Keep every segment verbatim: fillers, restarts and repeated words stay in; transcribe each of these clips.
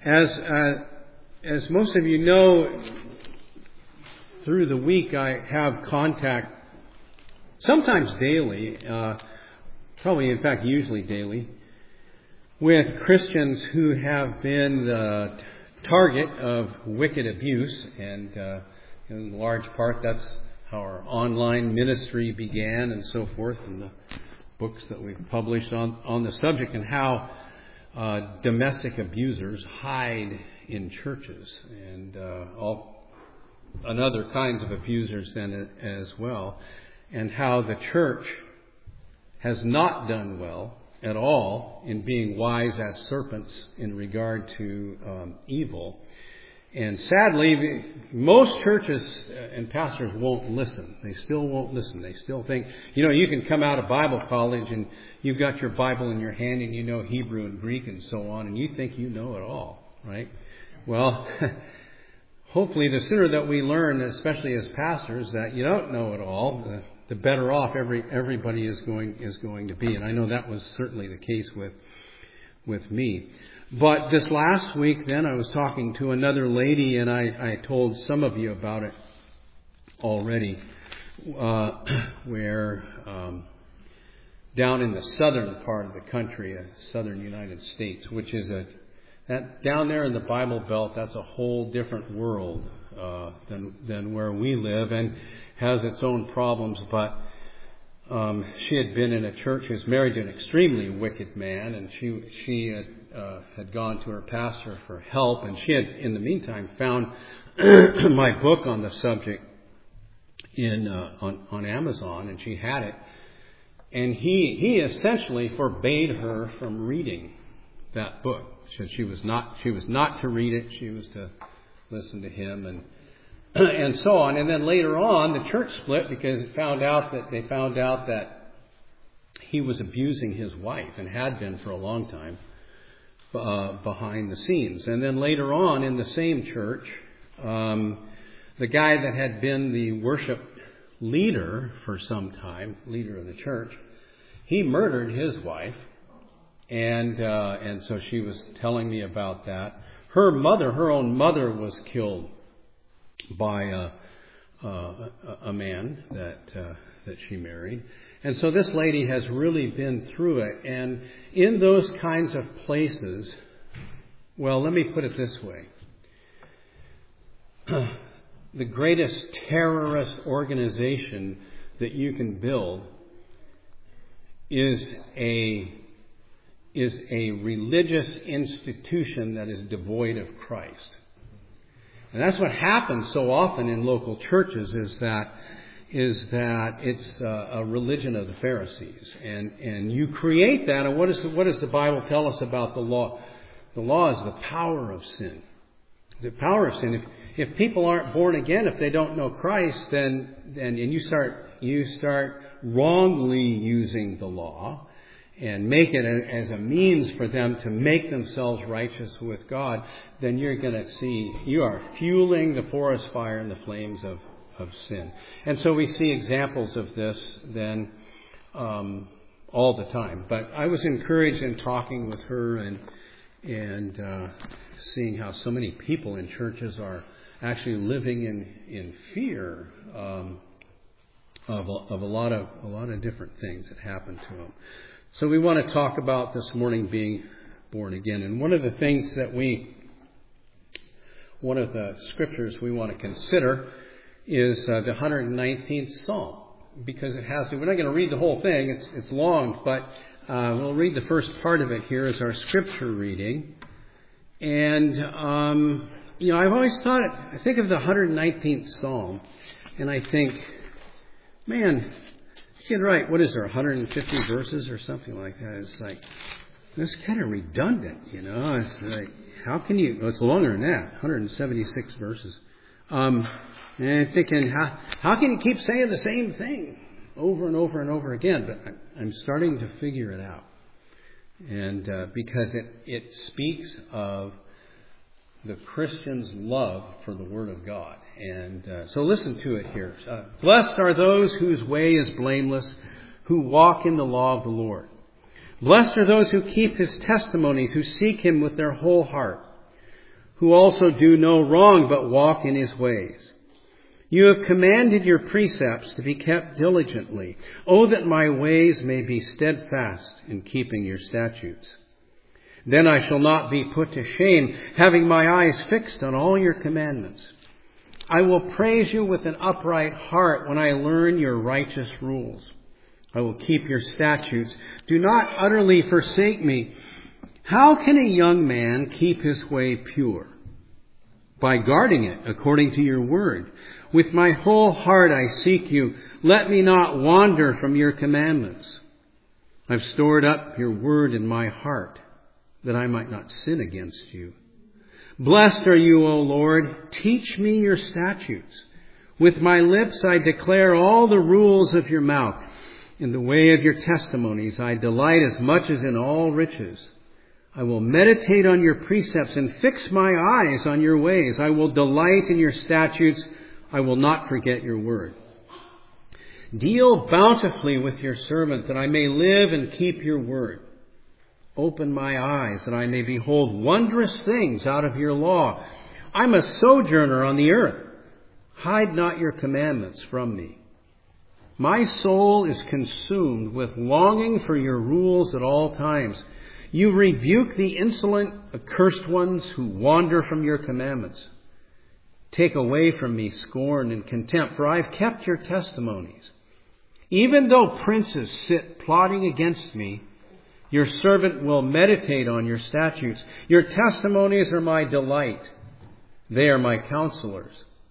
As uh, as most of you know, through the week I have contact, sometimes daily, uh, probably in fact usually daily, with Christians who have been the target of wicked abuse, and uh, in large part that's how our online ministry began and so forth, and the books that we've published on, on the subject, and how uh, domestic abusers hide in churches, and uh, all and other kinds of abusers then as well, and how the church has not done well at all in being wise as serpents in regard to um, evil. And sadly, most churches and pastors won't listen. They still won't listen. They still think, you know, you can come out of Bible college and you've got your Bible in your hand and you know Hebrew and Greek and so on, and you think you know it all, right? Well, hopefully the sooner that we learn, especially as pastors, that you don't know it all, the, the better off every everybody is going is going to be. And I know that was certainly the case with with me. But this last week, then, I was talking to another lady, and I, I told some of you about it already, uh, where um, down in the southern part of the country, uh, southern United States, which is a that down there in the Bible Belt, that's a whole different world uh, than than where we live, and has its own problems. But um, she had been in a church. She was married to an extremely wicked man, and she she had. Uh, had gone to her pastor for help, and she had, in the meantime, found my book on the subject in uh, on, on Amazon, and she had it. And he he essentially forbade her from reading that book. So she was not she was not to read it. She was to listen to him, and and so on. And then later on, the church split because it found out that they found out that he was abusing his wife and had been for a long time. Uh, behind the scenes. And then later on in the same church, um, the guy that had been the worship leader for some time, leader of the church, he murdered his wife. And uh, and so she was telling me about that. Her mother, her own mother, was killed by a, a, a man that uh, that she married. And so this lady has really been through it. And in those kinds of places, well, let me put it this way. The greatest terrorist organization that you can build is a, is a religious institution that is devoid of Christ. And that's what happens so often in local churches, is that is that it's uh, a religion of the Pharisees. And and you create that, and what, is the, what does the Bible tell us about the law? The law is the power of sin. The power of sin. If if people aren't born again, if they don't know Christ, then, then and you start you start wrongly using the law and make it a, as a means for them to make themselves righteous with God, then you're going to see, you are fueling the forest fire and the flames of of sin. And so we see examples of this then um, all the time. But I was encouraged in talking with her and and uh, seeing how so many people in churches are actually living in in fear um, of a, of a lot of a lot of different things that happen to them. So we want to talk about this morning being born again. And one of the things that we, one of the scriptures we want to consider is uh, the one hundred nineteenth Psalm, because it has to. We're not going to read the whole thing; it's it's long, but uh, we'll read the first part of it here as our scripture reading. And um, you know, I've always thought it. I think of the one hundred nineteenth Psalm, and I think, man, you can write, what is there, one hundred fifty verses or something like that? It's like, it's kind of redundant, you know. It's like, how can you? Well, it's longer than that, one hundred seventy-six verses. Um, And I'm thinking, how, how can you keep saying the same thing over and over and over again? But I'm starting to figure it out. And uh, because it, it speaks of the Christian's love for the Word of God. And uh, so listen to it here. Uh, Blessed are those whose way is blameless, who walk in the law of the Lord. Blessed are those who keep His testimonies, who seek Him with their whole heart. who also do no wrong but walk in his ways. You have commanded your precepts to be kept diligently. Oh, that my ways may be steadfast in keeping your statutes. Then I shall not be put to shame, having my eyes fixed on all your commandments. I will praise you with an upright heart when I learn your righteous rules. I will keep your statutes. Do not utterly forsake me. How can a young man keep his way pure? By guarding it according to your word. With my whole heart I seek you. Let me not wander from your commandments. I've stored up your word in my heart, that I might not sin against you. Blessed are you, O Lord. Teach me your statutes. With my lips I declare all the rules of your mouth. In the way of your testimonies I delight as much as in all riches. I will meditate on your precepts and fix my eyes on your ways. I will delight in your statutes. I will not forget your word. Deal bountifully with your servant, that I may live and keep your word. Open my eyes, that I may behold wondrous things out of your law. I'm a sojourner on the earth. Hide not your commandments from me. My soul is consumed with longing for your rules at all times. You rebuke the insolent, accursed ones who wander from your commandments. Take away from me scorn and contempt, for I have kept your testimonies. Even though princes sit plotting against me, your servant will meditate on your statutes. Your testimonies are my delight. They are my counselors.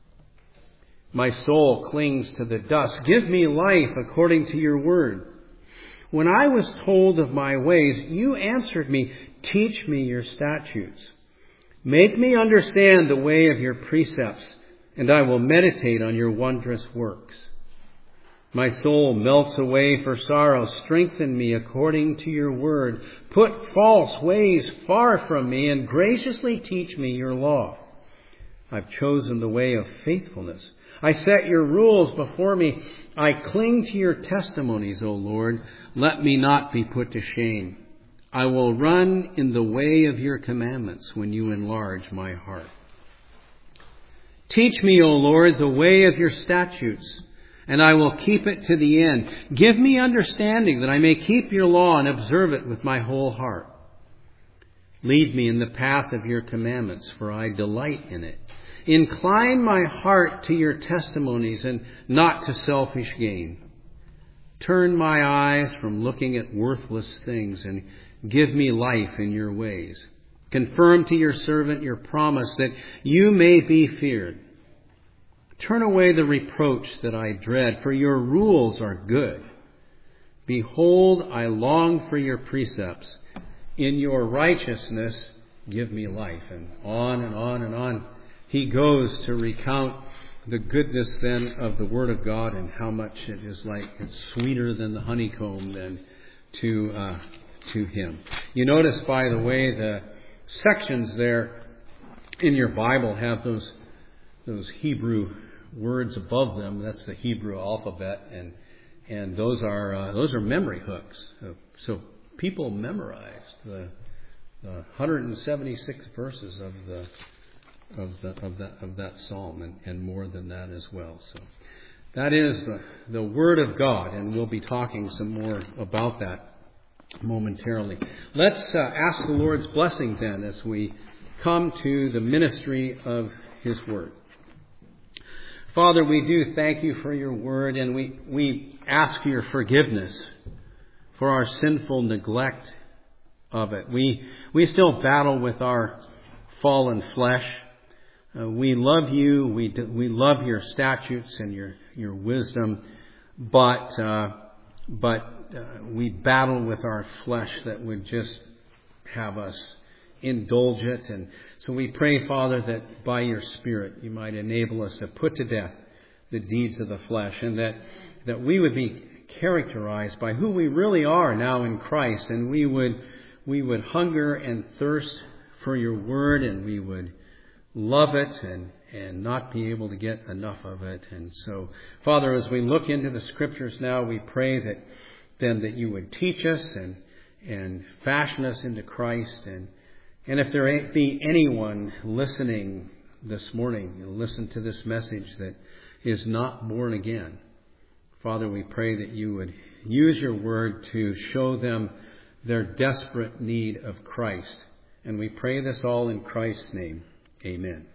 My soul clings to the dust. Give me life according to your word. When I was told of my ways, you answered me, teach me your statutes. Make me understand the way of your precepts, and I will meditate on your wondrous works. My soul melts away for sorrow. Strengthen me according to your word. Put false ways far from me, and graciously teach me your law. I've chosen the way of faithfulness. I set your rules before me. I cling to your testimonies, O Lord. Let me not be put to shame. I will run in the way of your commandments when you enlarge my heart. Teach me, O Lord, the way of your statutes, and I will keep it to the end. Give me understanding that I may keep your law and observe it with my whole heart. Lead me in the path of your commandments, for I delight in it. Incline my heart to your testimonies and not to selfish gain. Turn my eyes from looking at worthless things and give me life in your ways. Confirm to your servant your promise that you may be feared. Turn away the reproach that I dread, for your rules are good. Behold, I long for your precepts. In your righteousness, give me life. And on and on and on he goes to recount the goodness then of the Word of God and how much it is like it's sweeter than the honeycomb then to uh, to him. You notice, by the way, the sections there in your Bible have those those Hebrew words above them. That's the Hebrew alphabet, and and those are uh, those are memory hooks. So, so people memorized the, the one hundred seventy-six verses of the of the of that of that psalm, and, and more than that as well. So that is the the Word of God, and we'll be talking some more about that momentarily. Let's uh, ask the Lord's blessing then as we come to the ministry of His Word. Father, we do thank you for your Word, and we, we ask your forgiveness for our sinful neglect of it. We we still battle with our fallen flesh. Uh, we love you. We do, we love your statutes and your your wisdom, but uh, but uh, we battle with our flesh that would just have us indulge it. And so we pray, Father, that by your Spirit you might enable us to put to death the deeds of the flesh, and that that we would be characterized by who we really are now in Christ, and we would we would hunger and thirst for your word, and we would love it and and not be able to get enough of it. And so, Father, as we look into the Scriptures now, we pray that then that you would teach us and and fashion us into Christ, and And if there be anyone listening this morning, listen to this message that is not born again, Father, we pray that you would use your word to show them their desperate need of Christ. And we pray this all in Christ's name. Amen.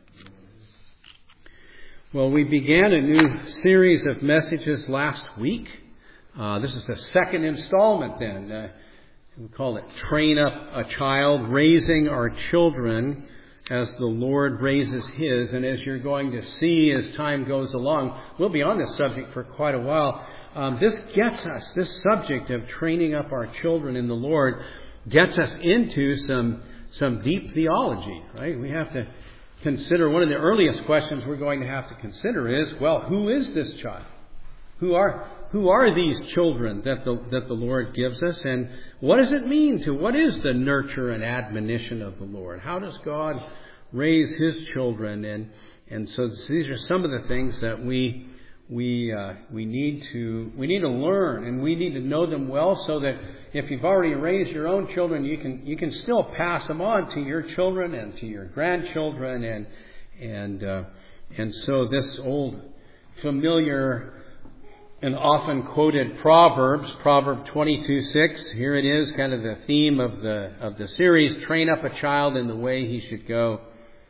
Well, we began a new series of messages last week. Uh, this is the second installment then. Uh, we call it Train Up a Child, Raising Our Children as the Lord raises His. And as you're going to see as time goes along, we'll be on this subject for quite a while. Um, this gets us, this subject of training up our children in the Lord gets us into some some deep theology, right? We have to consider, one of the earliest questions we're going to have to consider is, well, who is this child? Who are who are these children that the that the Lord gives us? And what does it mean to, what is the nurture and admonition of the Lord? How does God raise His children? And and so these are some of the things that we we uh, we need to we need to learn, and we need to know them well, so that if you've already raised your own children, you can you can still pass them on to your children and to your grandchildren, and and uh, and so this old familiar and often quoted Proverbs, Proverb twenty-two six. Here it is, kind of the theme of the of the series. Train up a child in the way he should go.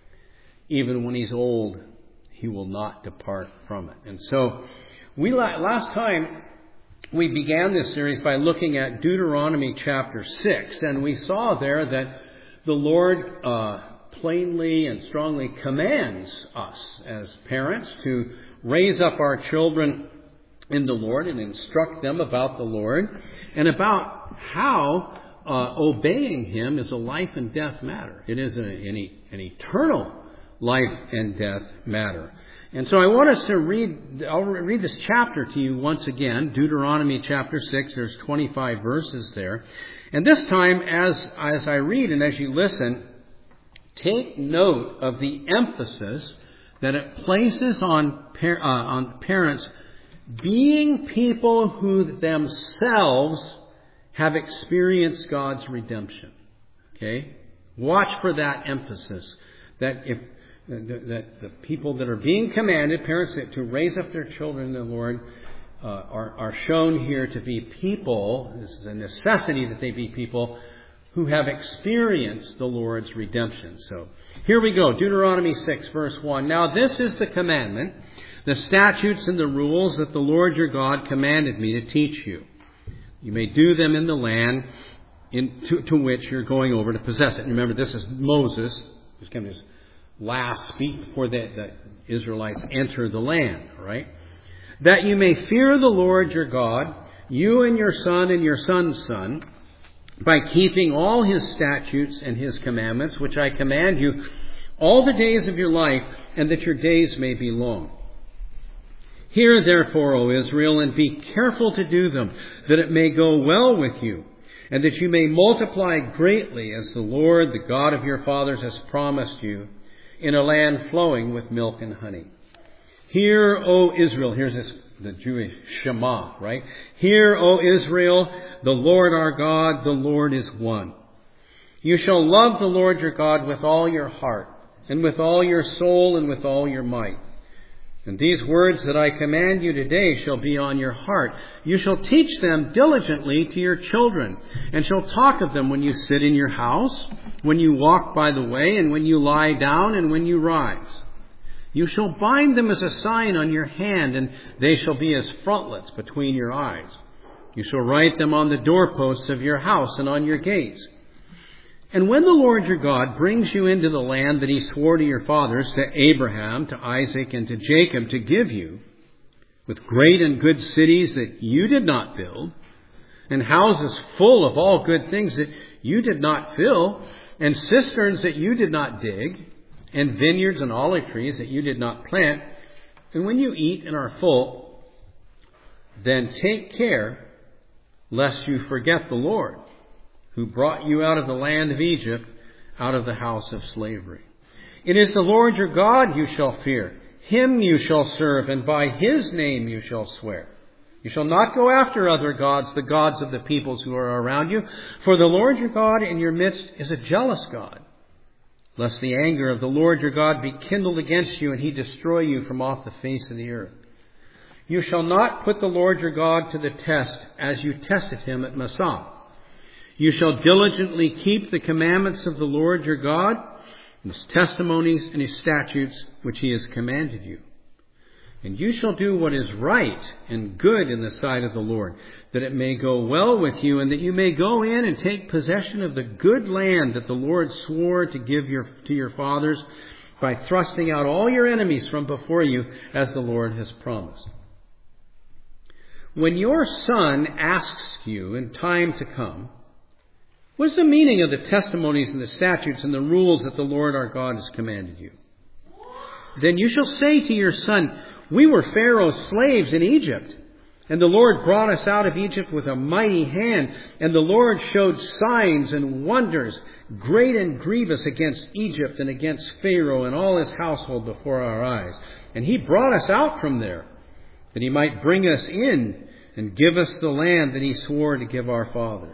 Even when he's old, he will not depart from it. And so, we last time we began this series by looking at Deuteronomy chapter six, and we saw there that the Lord uh, plainly and strongly commands us as parents to raise up our children in the Lord and instruct them about the Lord and about how uh, obeying Him is a life and death matter. It is a, an, an eternal life and death matter. And so I want us to read, I'll read this chapter to you once again, Deuteronomy chapter six. There's twenty-five verses there. And this time, as, as I read and as you listen, take note of the emphasis that it places on, par- uh, on parents being people who themselves have experienced God's redemption. Okay? Watch for that emphasis. That if that the people that are being commanded, parents to raise up their children in the Lord, uh, are, are shown here to be people, this is a necessity that they be people who have experienced the Lord's redemption. So here we go, Deuteronomy six verse one. Now this is the commandment, the statutes and the rules that the Lord your God commanded me to teach you. You may do them in the land in, to, to which you're going over to possess it. And remember, this is Moses, who's kind of his last speak before the, the Israelites enter the land, right? That you may fear the Lord your God, you and your son and your son's son, by keeping all His statutes and His commandments, which I command you all the days of your life, and that your days may be long. Hear therefore, O Israel, and be careful to do them, that it may go well with you, and that you may multiply greatly, as the Lord, the God of your fathers, has promised you, in a land flowing with milk and honey. Hear, O Israel, here's this, the Jewish Shema, right? Hear, O Israel, the Lord our God, the Lord is one. You shall love the Lord your God with all your heart, and with all your soul, and with all your might. And these words that I command you today shall be on your heart. You shall teach them diligently to your children, and shall talk of them when you sit in your house, when you walk by the way, and when you lie down, and when you rise. You shall bind them as a sign on your hand, and they shall be as frontlets between your eyes. You shall write them on the doorposts of your house and on your gates. And when the Lord your God brings you into the land that He swore to your fathers, to Abraham, to Isaac, and to Jacob, to give you, with great and good cities that you did not build, and houses full of all good things that you did not fill, and cisterns that you did not dig, and vineyards and olive trees that you did not plant, and when you eat and are full, then take care lest you forget the Lord, who brought you out of the land of Egypt, out of the house of slavery. It is the Lord your God you shall fear. Him you shall serve, and by His name you shall swear. You shall not go after other gods, the gods of the peoples who are around you. For the Lord your God in your midst is a jealous God, lest the anger of the Lord your God be kindled against you, and he destroy you from off the face of the earth. You shall not put the Lord your God to the test, as you tested him at Massah. You shall diligently keep the commandments of the Lord your God, and his testimonies and his statutes, which he has commanded you. And you shall do what is right and good in the sight of the Lord, that it may go well with you, and that you may go in and take possession of the good land that the Lord swore to give your, to your fathers, by thrusting out all your enemies from before you, as the Lord has promised. When your son asks you in time to come, what is the meaning of the testimonies and the statutes and the rules that the Lord our God has commanded you? Then you shall say to your son, we were Pharaoh's slaves in Egypt, and the Lord brought us out of Egypt with a mighty hand, and the Lord showed signs and wonders, great and grievous, against Egypt and against Pharaoh and all his household before our eyes. And he brought us out from there, that he might bring us in and give us the land that he swore to give our fathers.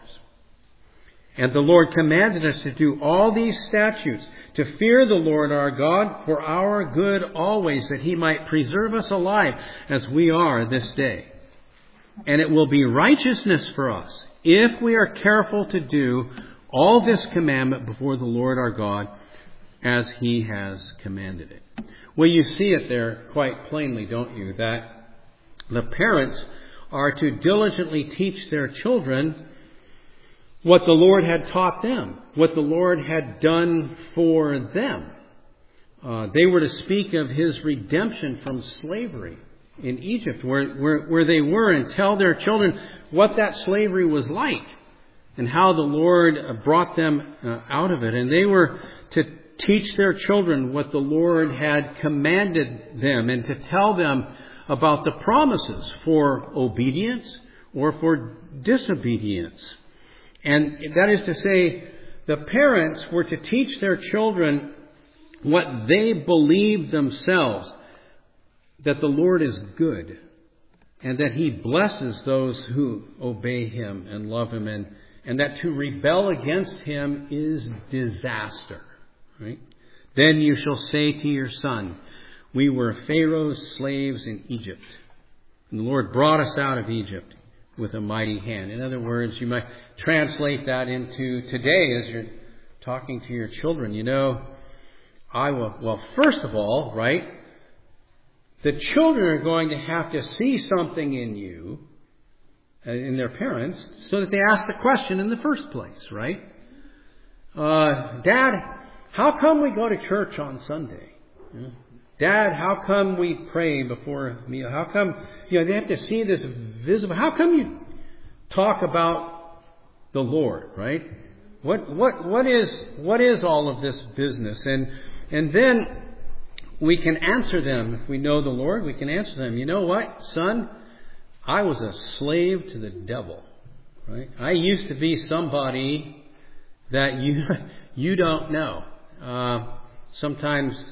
And the Lord commanded us to do all these statutes, to fear the Lord our God for our good always, that he might preserve us alive as we are this day. And it will be righteousness for us if we are careful to do all this commandment before the Lord our God as he has commanded it. Well, you see it there quite plainly, don't you, that the parents are to diligently teach their children what the Lord had taught them, what the Lord had done for them. Uh, they were to speak of his redemption from slavery in Egypt, where, where, where they were, and tell their children what that slavery was like and how the Lord brought them uh, out of it. And they were to teach their children what the Lord had commanded them, and to tell them about the promises for obedience or for disobedience. And that is to say, the parents were to teach their children what they believed themselves, that the Lord is good, and that he blesses those who obey him and love him, and, and that to rebel against him is disaster. Right? Then you shall say to your son, we were Pharaoh's slaves in Egypt, and the Lord brought us out of Egypt with a mighty hand. In other words, you might translate that into today as you're talking to your children. You know, I will, well, first of all, right, the children are going to have to see something in you, uh, in their parents, so that they ask the question in the first place, right? Uh, Dad, how come we go to church on Sunday? Yeah. Dad, how come we pray before a meal? How come, you know, they have to see this visible. How come you talk about the Lord, right? What, what, what is, what is all of this business? And, and then we can answer them. If we know the Lord, we can answer them. You know what, son? I was a slave to the devil, right? I used to be somebody that you, you don't know. Uh, sometimes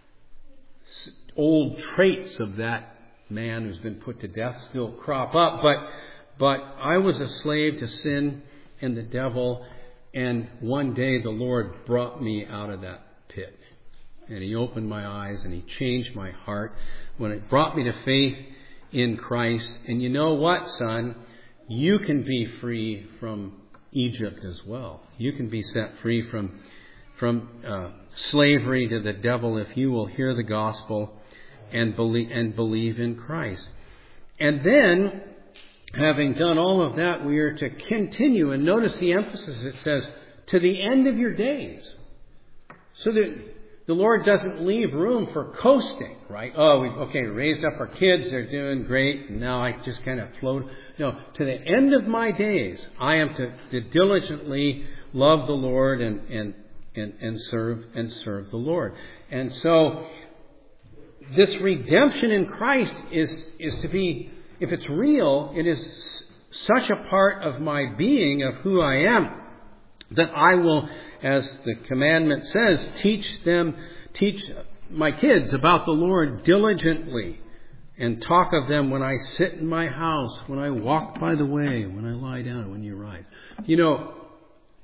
old traits of that man who's been put to death still crop up. But but I was a slave to sin and the devil. And one day the Lord brought me out of that pit. And he opened my eyes and he changed my heart when it brought me to faith in Christ. And you know what, son? You can be free from Egypt as well. You can be set free from, from uh, slavery to the devil if you will hear the gospel and believe, and believe in Christ. And then, having done all of that, we are to continue. And notice the emphasis. It says, to the end of your days. So that the Lord doesn't leave room for coasting, right? Oh, we okay, raised up our kids. They're doing great. And now I just kind of float. No, to the end of my days, I am to, to diligently love the Lord and, and, and, and serve and serve the Lord. And so, this redemption in Christ is, is to be, if it's real, it is such a part of my being, of who I am, that I will, as the commandment says, teach them, teach my kids about the Lord diligently, and talk of them when I sit in my house, when I walk by the way, when I lie down, when you rise. You know,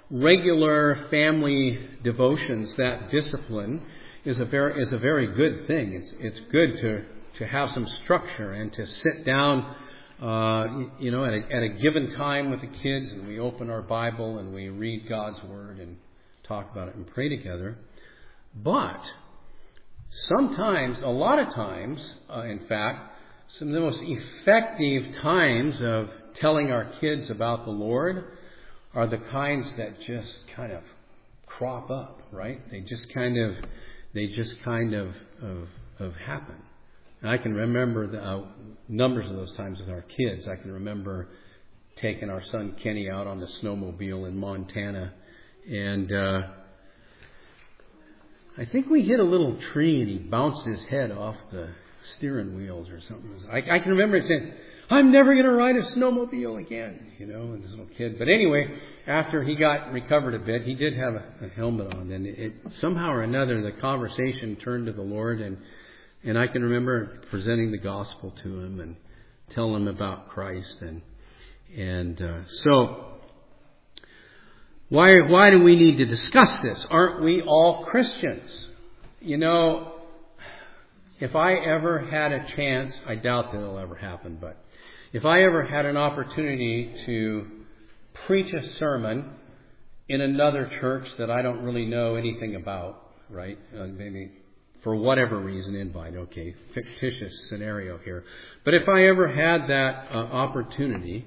regular family devotions, that discipline is a very is a very good thing. It's it's good to to have some structure and to sit down, uh, you know, at a, at a given time with the kids, and we open our Bible and we read God's Word and talk about it and pray together. But sometimes, a lot of times, uh, in fact, some of the most effective times of telling our kids about the Lord are the kinds that just kind of crop up, right? They just kind of, they just kind of of, of happen. And I can remember the uh, numbers of those times with our kids. I can remember taking our son Kenny out on the snowmobile in Montana, and uh, I think we hit a little tree and he bounced his head off the steering wheels or something. I, I can remember saying, "I'm never going to ride a snowmobile again," you know, and this little kid. But anyway, after he got recovered a bit, he did have a, a helmet on, and it, somehow or another the conversation turned to the Lord, and and I can remember presenting the gospel to him and telling him about Christ, and and uh, so why why do we need to discuss this? Aren't we all Christians? You know, if I ever had a chance, I doubt that it'll ever happen, but if I ever had an opportunity to preach a sermon in another church that I don't really know anything about, right? Uh, maybe for whatever reason, invite, okay, fictitious scenario here. But if I ever had that uh, opportunity,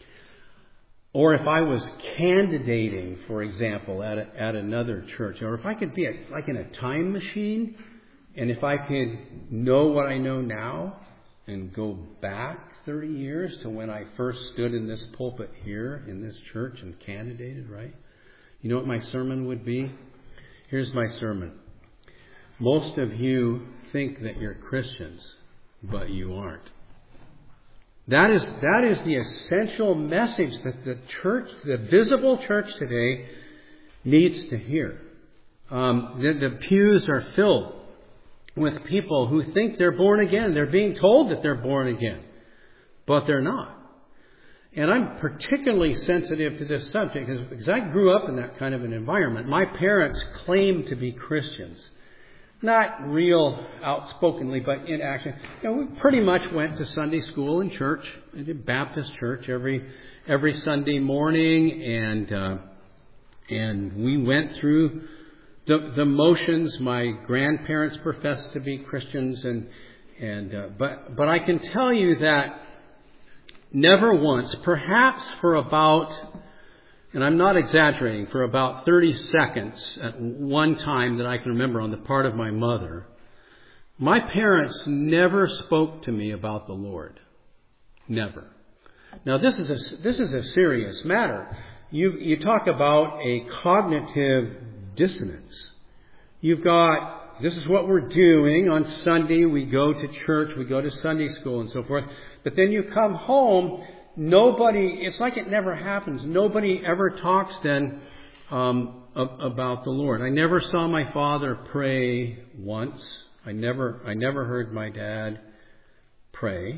or if I was candidating, for example, at a, at another church, or if I could be a, like in a time machine, and if I could know what I know now and go back thirty years to when I first stood in this pulpit here in this church and candidated, right? You know what my sermon would be? Here's my sermon. Most of you think that you're Christians, but you aren't. That is, that is the essential message that the church, the visible church today, needs to hear. Um, the, the pews are filled with people who think they're born again. They're being told that they're born again, but they're not. And I'm particularly sensitive to this subject because I grew up in that kind of an environment. My parents claimed to be Christians. Not real outspokenly, but in action. You know, we pretty much went to Sunday school and church, at Baptist church every every Sunday morning, and uh, and we went through the the motions. My grandparents professed to be Christians, and and uh, but but I can tell you that never once, perhaps for about, and I'm not exaggerating, for about thirty seconds at one time that I can remember on the part of my mother, my parents never spoke to me about the Lord. Never. Now this is a, this is a serious matter. You, you talk about a cognitive dissonance. You've got, this is what we're doing on Sunday. We go to church, we go to Sunday school and so forth. But then you come home. Nobody, it's like it never happens. Nobody ever talks then um, about the Lord. I never saw my father pray once. I never, I never heard my dad pray.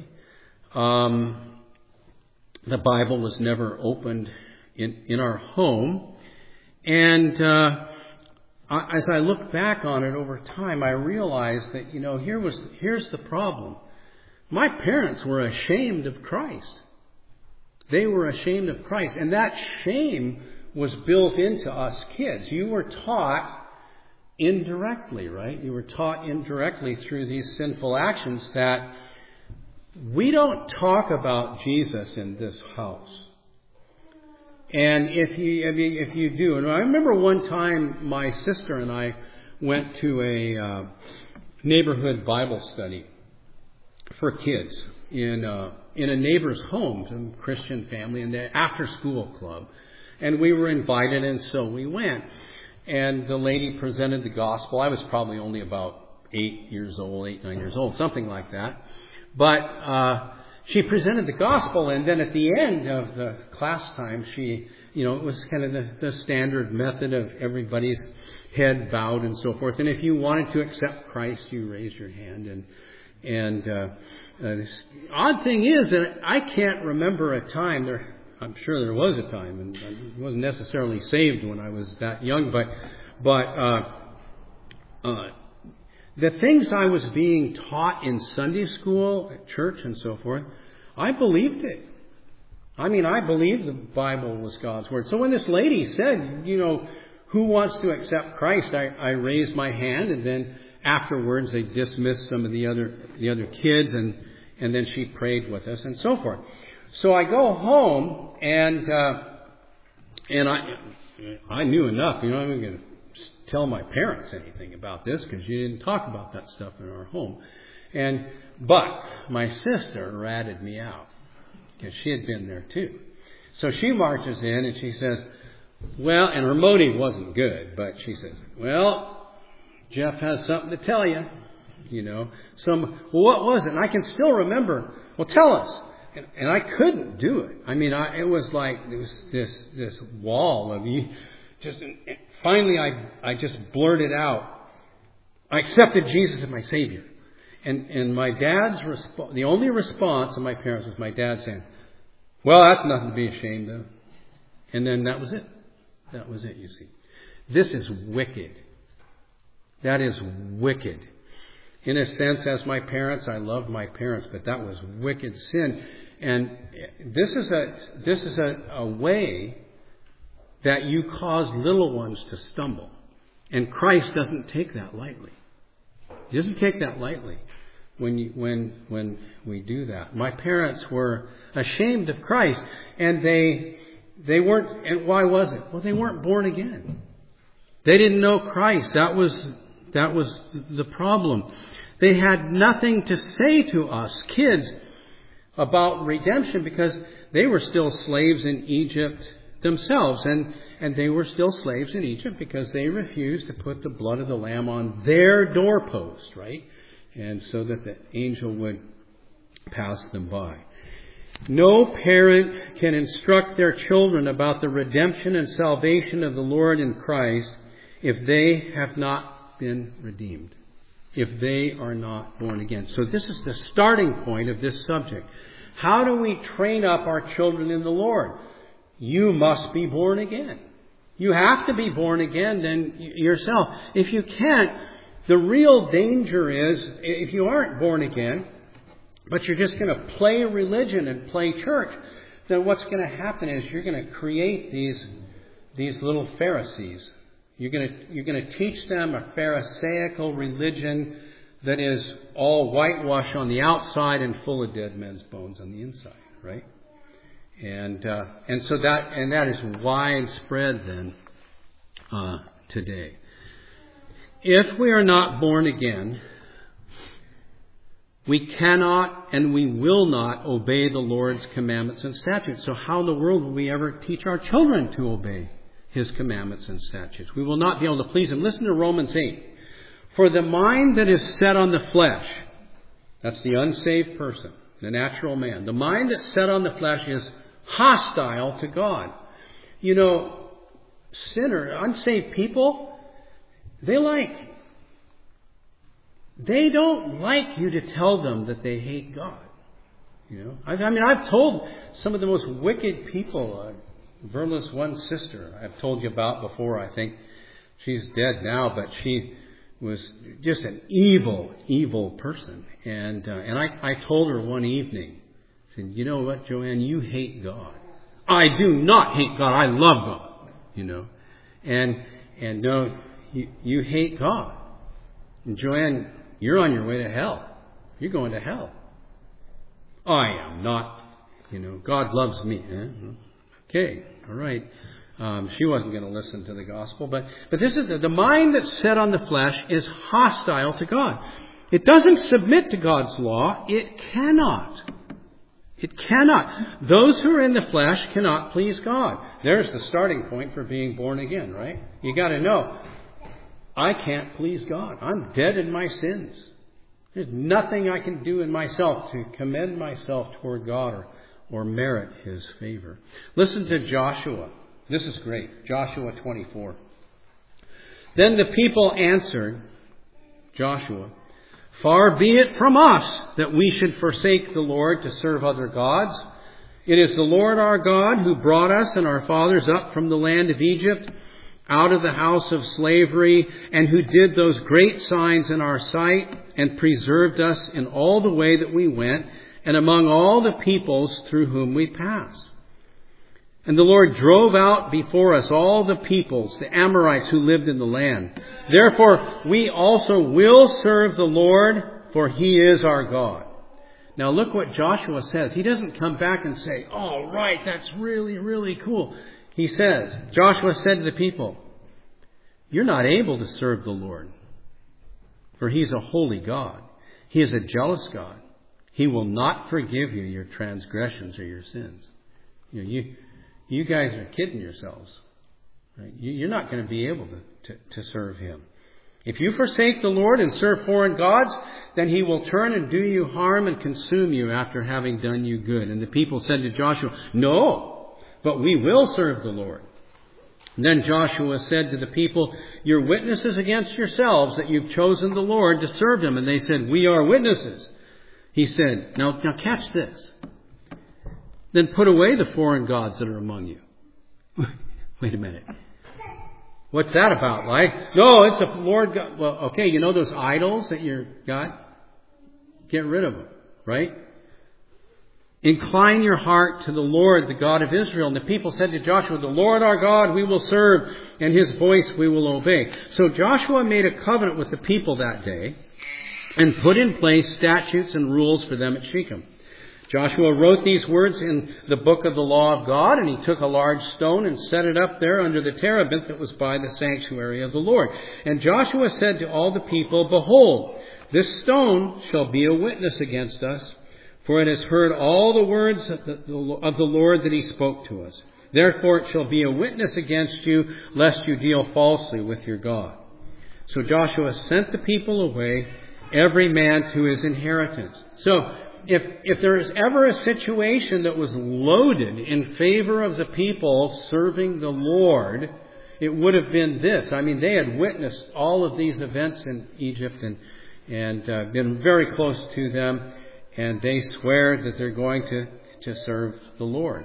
Um, the Bible was never opened in, in our home. And uh, as I look back on it over time, I realized that, you know, here was, here's the problem. My parents were ashamed of Christ. They were ashamed of Christ. And that shame was built into us kids. You were taught indirectly, right? You were taught indirectly through these sinful actions that we don't talk about Jesus in this house. And if you, I mean, if you do, and I remember one time my sister and I went to a uh, neighborhood Bible study for kids in uh, in a neighbor's home, some Christian family, in the after-school club. And we were invited, and so we went. And the lady presented the gospel. I was probably only about eight years old, eight, nine years old, something like that. But uh, she presented the gospel, and then at the end of the class time, she, you know, it was kind of the, the standard method of everybody's head bowed and so forth. And if you wanted to accept Christ, you raise your hand. And And uh, uh, the odd thing is that I can't remember a time there. I'm sure there was a time, and I wasn't necessarily saved when I was that young, but but uh, uh, the things I was being taught in Sunday school, at church, and so forth, I believed it. I mean, I believed the Bible was God's Word. So when this lady said, you know, who wants to accept Christ, I, I raised my hand, and then afterwards they dismissed some of the other the other kids, and, and then she prayed with us, and so forth. So I go home, and uh, and I I knew enough. You know, I'm going to tell my parents anything about this because you didn't talk about that stuff in our home. And but my sister ratted me out because she had been there too. So she marches in and she says, well, and her motive wasn't good, but she says, well, Jeff has something to tell you. You know, some, well, what was it? And I can still remember, well, tell us. And, and I couldn't do it. I mean, I, it was like, it was this, this wall of you. Just, finally, I, I just blurted out, I accepted Jesus as my Savior. And, and my dad's response, the only response of my parents was my dad saying, well, that's nothing to be ashamed of. And then that was it. That was it, you see. This is wicked. That is wicked. In a sense, as my parents, I loved my parents, but that was wicked sin. And this is a this is a, a way that you cause little ones to stumble. And Christ doesn't take that lightly. He doesn't take that lightly when you, when when we do that. My parents were ashamed of Christ, and they they weren't. And why was it? Well, they weren't born again. They didn't know Christ. That was that was the problem. They had nothing to say to us kids about redemption because they were still slaves in Egypt themselves, and and they were still slaves in Egypt because they refused to put the blood of the lamb on their doorpost, right? And so that the angel would pass them by. No parent can instruct their children about the redemption and salvation of the Lord in Christ if they have not been redeemed, if they are not born again. So this is the starting point of this subject. How do we train up our children in the Lord? You must be born again. You have to be born again then yourself. If you can't, the real danger is, if you aren't born again, but you're just going to play religion and play church, then what's going to happen is you're going to create these, these little Pharisees. You're going to, you're going to teach them a Pharisaical religion that is all whitewash on the outside and full of dead men's bones on the inside, right? And uh, and so that and that is widespread then uh, today. If we are not born again, we cannot and we will not obey the Lord's commandments and statutes. So how in the world will we ever teach our children to obey His commandments and statutes? We will not be able to please Him. Listen to Romans eight. For the mind that is set on the flesh, that's the unsaved person, the natural man. The mind that's set on the flesh is hostile to God. You know, sinner, unsaved people, they like, they don't like you to tell them that they hate God. You know, I, I mean, I've told some of the most wicked people, uh, Verla's one sister, I've told you about before, I think. She's dead now, but she was just an evil, evil person. And uh, and I, I told her one evening, I said, you know what, Joanne, you hate God. I do not hate God. I love God, you know. And and no, you, you hate God. And Joanne, you're on your way to hell. You're going to hell. I am not, you know, God loves me. Eh? Okay, all right. Um, she wasn't going to listen to the gospel, but but this is the, the mind that's set on the flesh is hostile to God. It doesn't submit to God's law. It cannot. It cannot. Those who are in the flesh cannot please God. There's the starting point for being born again, right? You got to know, I can't please God. I'm dead in my sins. There's nothing I can do in myself to commend myself toward God or, or merit His favor. Listen to Joshua. This is great. Joshua twenty-four. Then the people answered Joshua, far be it from us that we should forsake the Lord to serve other gods. It is the Lord our God who brought us and our fathers up from the land of Egypt, out of the house of slavery, and who did those great signs in our sight, and preserved us in all the way that we went, and among all the peoples through whom we passed. And the Lord drove out before us all the peoples, the Amorites who lived in the land. Therefore, we also will serve the Lord, for He is our God. Now look what Joshua says. He doesn't come back and say, "Oh, right, that's really, really cool." He says, Joshua said to the people, "You're not able to serve the Lord, for He's a holy God. He is a jealous God. He will not forgive you your transgressions or your sins." You know, you, you guys are kidding yourselves. Right? You, you're not going to be able to, to, to serve Him. If you forsake the Lord and serve foreign gods, then He will turn and do you harm and consume you after having done you good. And the people said to Joshua, "No, but we will serve the Lord." And then Joshua said to the people, "You're witnesses against yourselves that you've chosen the Lord to serve Him." And they said, "We are witnesses." He said, now, now catch this. "Then put away the foreign gods that are among you." Wait a minute. What's that about, like? No, it's the Lord God. Well, okay, you know those idols that you've got? Get rid of them, right? "Incline your heart to the Lord, the God of Israel." And the people said to Joshua, "The Lord our God we will serve, and His voice we will obey." So Joshua made a covenant with the people that day and put in place statutes and rules for them at Shechem. Joshua wrote these words in the book of the law of God, and he took a large stone and set it up there under the terebinth that was by the sanctuary of the Lord. And Joshua said to all the people, "Behold, this stone shall be a witness against us, for it has heard all the words of the, of the Lord that He spoke to us. Therefore it shall be a witness against you, lest you deal falsely with your God." So Joshua sent the people away, every man to his inheritance. So if if there is ever a situation that was loaded in favor of the people serving the Lord, it would have been this. I mean, they had witnessed all of these events in Egypt and, and uh, been very close to them. And they swear that they're going to, to serve the Lord.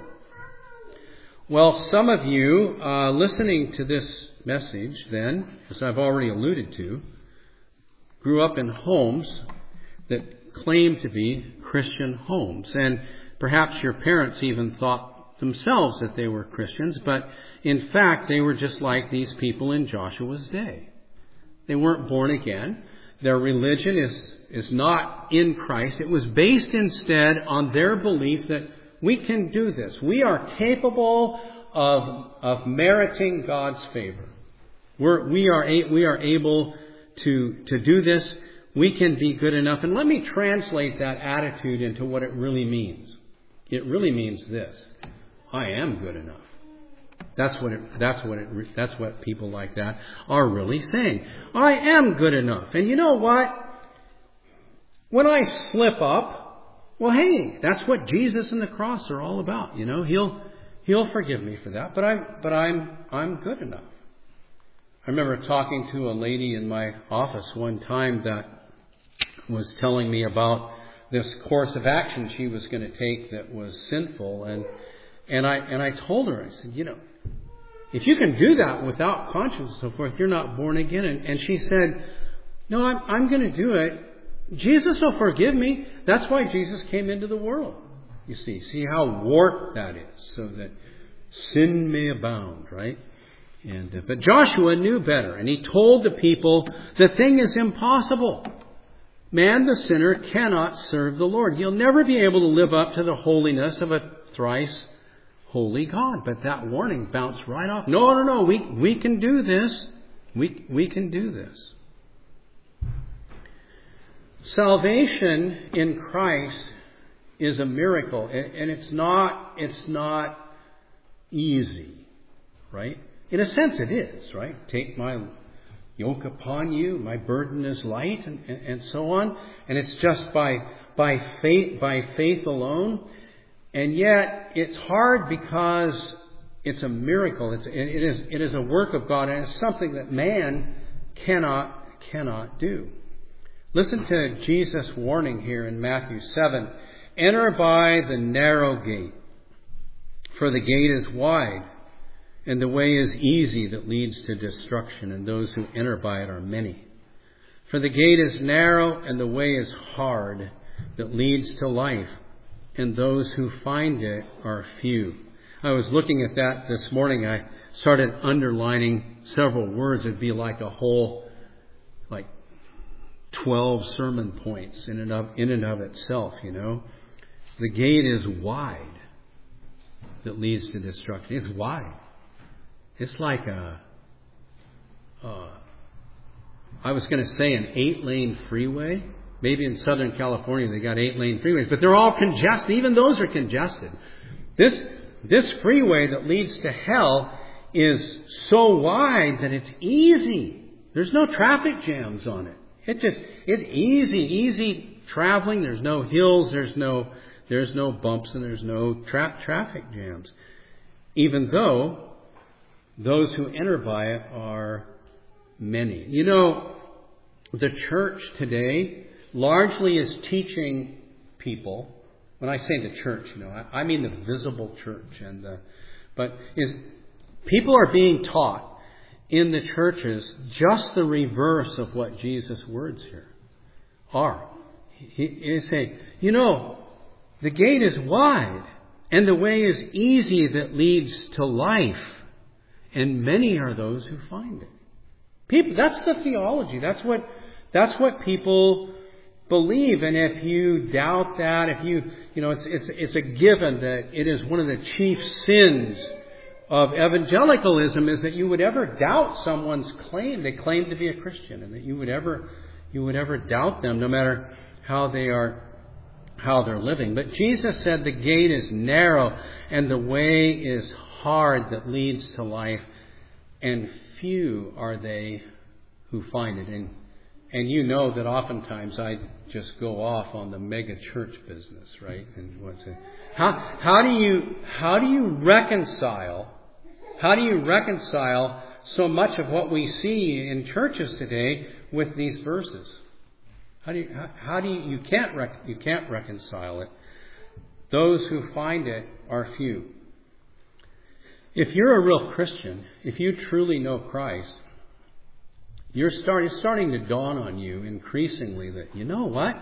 Well, some of you uh, listening to this message then, as I've already alluded to, grew up in homes that claim to be Christian homes. And perhaps your parents even thought themselves that they were Christians, but in fact they were just like these people in Joshua's day. They weren't born again. Their religion is, is not in Christ. It was based instead on their belief that we can do this. We are capable of, of meriting God's favor. We're, we are a, we are able to, to do this. We can be good enough. And let me translate that attitude into what it really means. It really means this: I am good enough. That's what it, that's what it, that's what people like that are really saying. I am good enough. And you know what? When I slip up, well, hey, that's what Jesus and the cross are all about. You know, He'll, He'll forgive me for that, but I'm, but I'm, I'm good enough. I remember talking to a lady in my office one time that was telling me about this course of action she was going to take that was sinful. And, and I, and I told her, I said, you know, if you can do that without conscience and so forth, you're not born again. And, and she said, no, I'm, I'm going to do it. Jesus will forgive me. That's why Jesus came into the world. You see, see how warped that is, so that sin may abound, right? And uh, but Joshua knew better, and he told the people, the thing is impossible. Man, the sinner, cannot serve the Lord. You'll never be able to live up to the holiness of a thrice holy God. But that warning bounced right off. No, no, no, we, we can do this. We, we can do this. Salvation in Christ is a miracle, and it's not, it's not easy, right? In a sense it is, right? Take my yoke upon you, my burden is light, and, and, and so on. And it's just by, by faith, by faith alone. And yet it's hard because it's a miracle. It's, it, it is, it is a work of God, and it's something that man cannot, cannot do. Listen to Jesus' warning here in Matthew seven. Enter by the narrow gate. For the gate is wide, and the way is easy that leads to destruction, and those who enter by it are many. For the gate is narrow, and the way is hard that leads to life, and those who find it are few. I was looking at that this morning. I started underlining several words. It'd be like a whole, like twelve sermon points in and of, in and of itself, you know. The gate is wide that leads to destruction. It's wide. It's like a, uh, I was going to say an eight-lane freeway. Maybe in Southern California they got eight-lane freeways, but they're all congested. Even those are congested. This this freeway that leads to hell is so wide that it's easy. There's no traffic jams on it. It just it's easy, easy traveling. There's no hills. There's no there's no bumps, and there's no tra- traffic jams. Even though those who enter by it are many. You know, the church today largely is teaching people. When I say the church, you know, I, I mean the visible church, and the, but is people are being taught in the churches just the reverse of what Jesus' words here are. He is saying, you know, the gate is wide, and the way is easy that leads to life, and many are those who find it. People, that's the theology. That's what that's what people believe. And if you doubt that, if you you know, it's it's it's a given that it is one of the chief sins of evangelicalism is that you would ever doubt someone's claim. They claim to be a Christian, and that you would ever you would ever doubt them, no matter how they are how they're living. But Jesus said the gate is narrow and the way is hard that leads to life, and few are they who find it. And and you know that oftentimes I just go off on the mega church business, right? And what's it? How how do you how do you reconcile how do you reconcile so much of what we see in churches today with these verses? How do you how, how do you you can't rec- you can't reconcile it? Those who find it are few. If you're a real Christian, if you truly know Christ, you're start, it's starting to dawn on you increasingly that, you know what?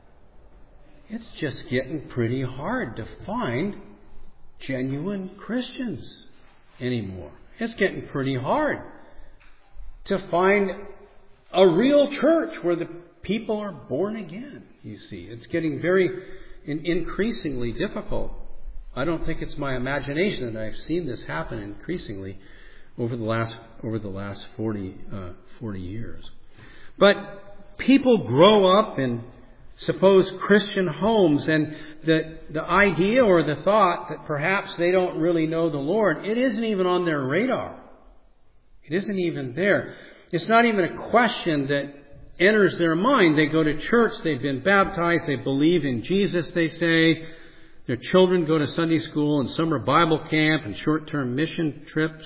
It's just getting pretty hard to find genuine Christians anymore. It's getting pretty hard to find a real church where the people are born again, you see. It's getting very in, increasingly difficult. I don't think it's my imagination that I've seen this happen increasingly over the last over the last forty, uh, forty years. But people grow up in, suppose, Christian homes, and the the idea or the thought that perhaps they don't really know the Lord, it isn't even on their radar. It isn't even there. It's not even a question that enters their mind. They go to church, they've been baptized, they believe in Jesus, they say. Their children go to Sunday school and summer Bible camp and short-term mission trips.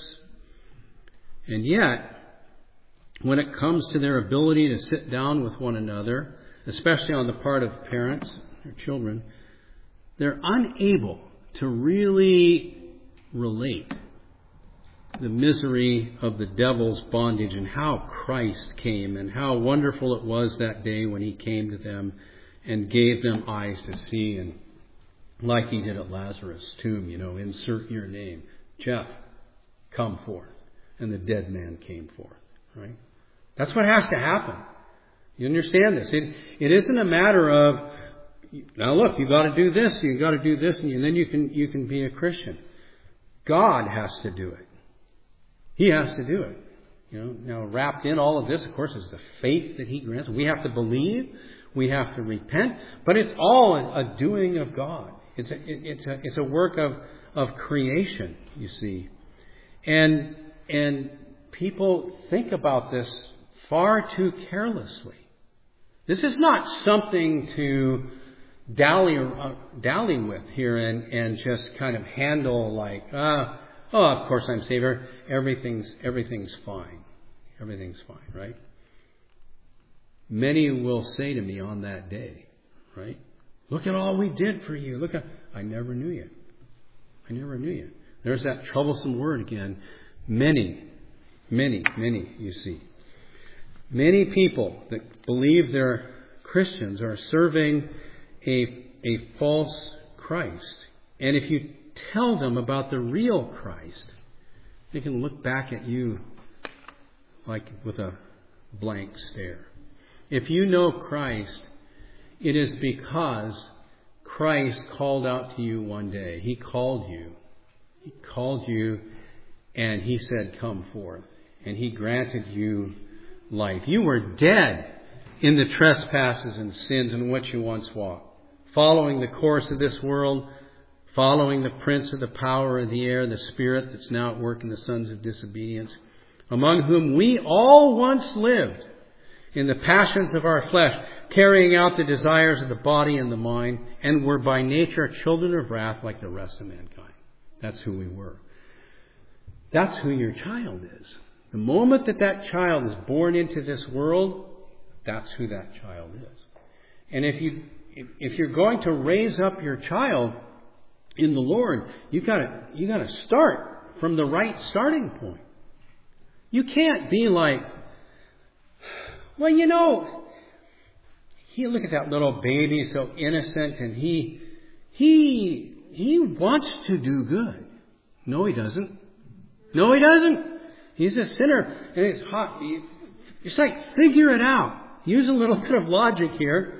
And yet, when it comes to their ability to sit down with one another, especially on the part of parents, their children, they're unable to really relate the misery of the devil's bondage and how Christ came and how wonderful it was that day when He came to them and gave them eyes to see, and like He did at Lazarus' tomb, you know, insert your name. Jeff, come forth. And the dead man came forth, right? That's what has to happen. You understand this? It, it isn't a matter of, now look, you've got to do this, you've got to do this, and then you can you can be a Christian. God has to do it. He has to do it. You know, now wrapped in all of this, of course, is the faith that He grants. We have to believe, we have to repent, but it's all a, a doing of God. It's a, it, it's a it's a work of of creation, you see, and and people think about this far too carelessly. This is not something to dally uh, dally with here and and just kind of handle like ah oh of course I'm saved. Everything's everything's fine, everything's fine, right? Many will say to me on that day, right? Look at all we did for you. Look at, I never knew you. I never knew you. There's that troublesome word again. Many, many, many, you see. Many people that believe they're Christians are serving a, a false Christ. And if you tell them about the real Christ, they can look back at you like with a blank stare. If you know Christ, it is because Christ called out to you one day. He called you. He called you and He said, come forth. And He granted you life. You were dead in the trespasses and sins in which you once walked, following the course of this world, following the prince of the power of the air, the spirit that's now at work in the sons of disobedience, among whom we all once lived in the passions of our flesh, carrying out the desires of the body and the mind, and were by nature children of wrath like the rest of mankind. That's who we were. That's who your child is. The moment that that child is born into this world, that's who that child is. And if you if you're going to raise up your child in the Lord, you gotta you gotta start from the right starting point. You can't be like, well, you know, he look at that little baby, so innocent, and he he he wants to do good. No, he doesn't. No, he doesn't. He's a sinner, and it's hot. It's like, figure it out. Use a little bit of logic here.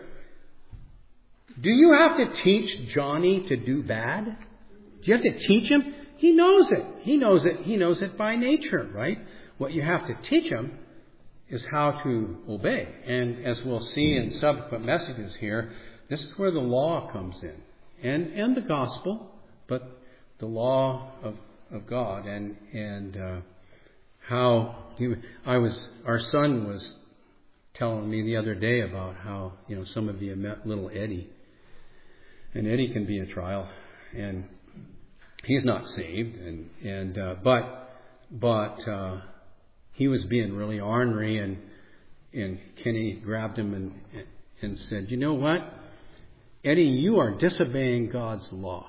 Do you have to teach Johnny to do bad? Do you have to teach him? He knows it. He knows it. He knows it by nature, right? What you have to teach him is how to obey. And as we'll see in subsequent messages here, this is where the law comes in. And and the gospel, but the law of, of God. And and uh, how he, I was, our son was telling me the other day about how, you know, some of you met little Eddie. And Eddie can be a trial. And he's not saved. And, and uh, but, but uh, he was being really ornery, and and Kenny grabbed him and and said, you know what, Eddie, you are disobeying God's law.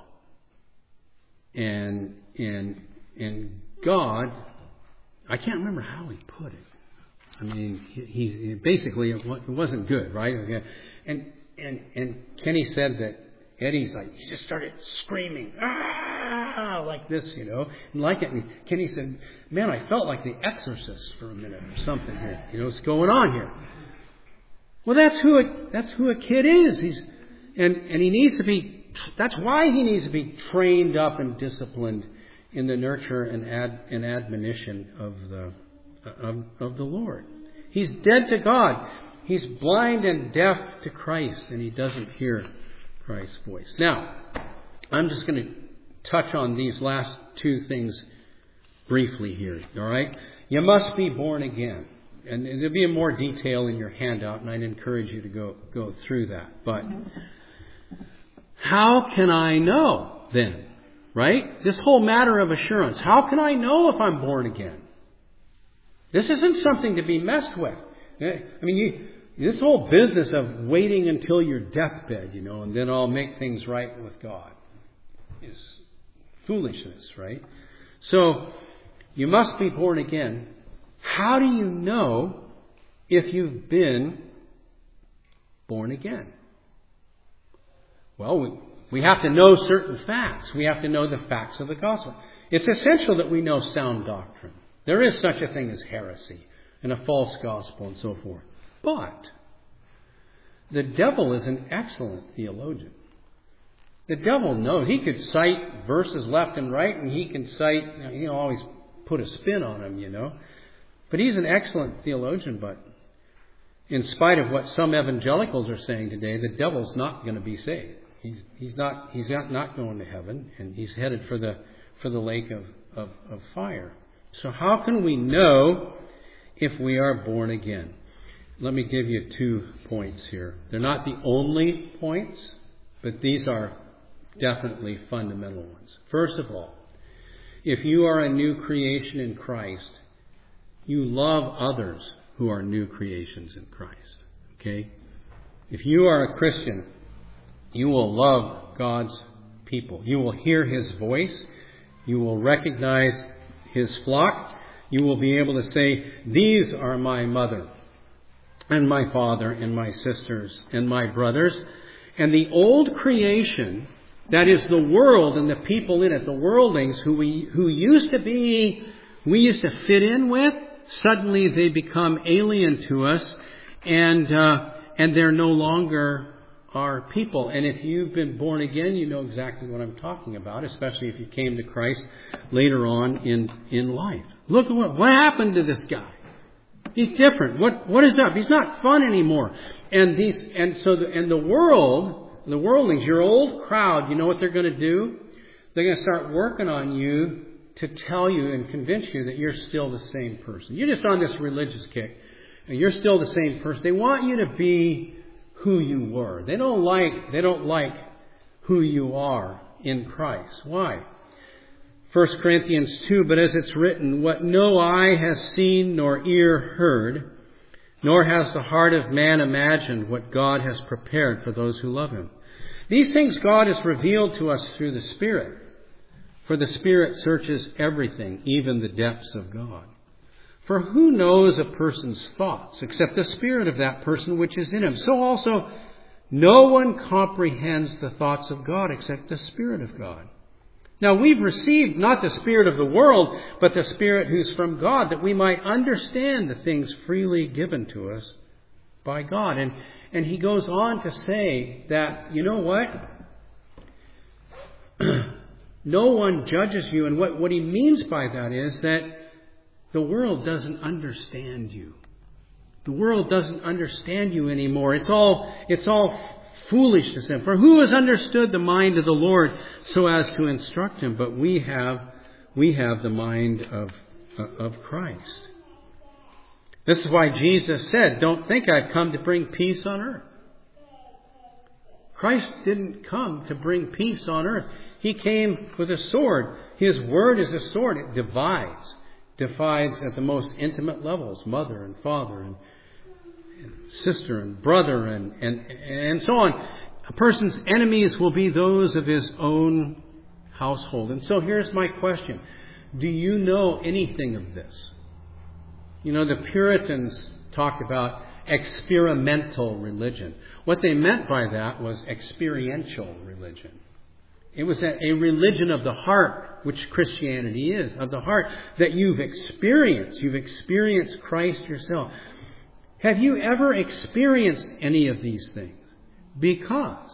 And and and God, I can't remember how he put it. I mean, he, he basically it wasn't good, right? And and and Kenny said that Eddie's like, he just started screaming, ah, like this, you know, and like it. And Kenny said, man, I felt like the Exorcist for a minute or something here. You know, what's going on here? Well, that's who a, that's who a kid is. He's and and he needs to be. That's why he needs to be trained up and disciplined in the nurture and ad and admonition of the of, of the Lord. He's dead to God. He's blind and deaf to Christ, and he doesn't hear Christ's voice. Now, I'm just going to touch on these last two things briefly here. All right? You must be born again. And there'll be more detail in your handout, and I'd encourage you to go, go through that. But how can I know then? Right? This whole matter of assurance. How can I know if I'm born again? This isn't something to be messed with. I mean, you... This whole business of waiting until your deathbed, you know, and then I'll make things right with God is foolishness, right? So, you must be born again. How do you know if you've been born again? Well, we, we have to know certain facts. We have to know the facts of the gospel. It's essential that we know sound doctrine. There is such a thing as heresy and a false gospel and so forth. But the devil is an excellent theologian. The devil knows. He could cite verses left and right, and he can cite, you know, always put a spin on them, you know. But he's an excellent theologian, but in spite of what some evangelicals are saying today, the devil's not going to be saved. He's, he's not he's not, not going to heaven, and he's headed for the for the lake of, of, of fire. So how can we know if we are born again? Let me give you two points here. They're not the only points, but these are definitely fundamental ones. First of all, if you are a new creation in Christ, you love others who are new creations in Christ. Okay? If you are a Christian, you will love God's people. You will hear His voice. You will recognize His flock. You will be able to say, these are my mother and my father and my sisters and my brothers. And the old creation, that is the world and the people in it, the worldlings who we who used to be, we used to fit in with, suddenly they become alien to us, and uh, and they're no longer our people. And if you've been born again, you know exactly what I'm talking about, especially if you came to Christ later on in, in life. Look at what, what happened to this guy. He's different. What what is up? He's not fun anymore. And these and so the, and the world, the worldlings, your old crowd, you know what they're going to do? They're going to start working on you to tell you and convince you that you're still the same person. You're just on this religious kick, and you're still the same person. They want you to be who you were. They don't like they don't like who you are in Christ. Why? First Corinthians two, but as it's written, what no eye has seen nor ear heard, nor has the heart of man imagined what God has prepared for those who love Him. These things God has revealed to us through the Spirit. For the Spirit searches everything, even the depths of God. For who knows a person's thoughts except the spirit of that person which is in him? So also, no one comprehends the thoughts of God except the Spirit of God. Now we've received not the spirit of the world, but the Spirit who's from God, that we might understand the things freely given to us by God. And, and he goes on to say that, you know what? No one judges you. And what, what he means by that is that the world doesn't understand you. The world doesn't understand you anymore. It's all, it's all foolishness. And for who has understood the mind of the Lord so as to instruct him? But we have, we have the mind of, of Christ. This is why Jesus said, don't think I've come to bring peace on earth. Christ didn't come to bring peace on earth. He came with a sword. His word is a sword. It divides. Divides at the most intimate levels. Mother and father and, and sister and brother and, and, and so on. A person's enemies will be those of his own household. And so here's my question. Do you know anything of this? You know, the Puritans talked about experimental religion. What they meant by that was experiential religion. It was a, a religion of the heart, which Christianity is, of the heart, that you've experienced. You've experienced Christ yourself. Have you ever experienced any of these things? Because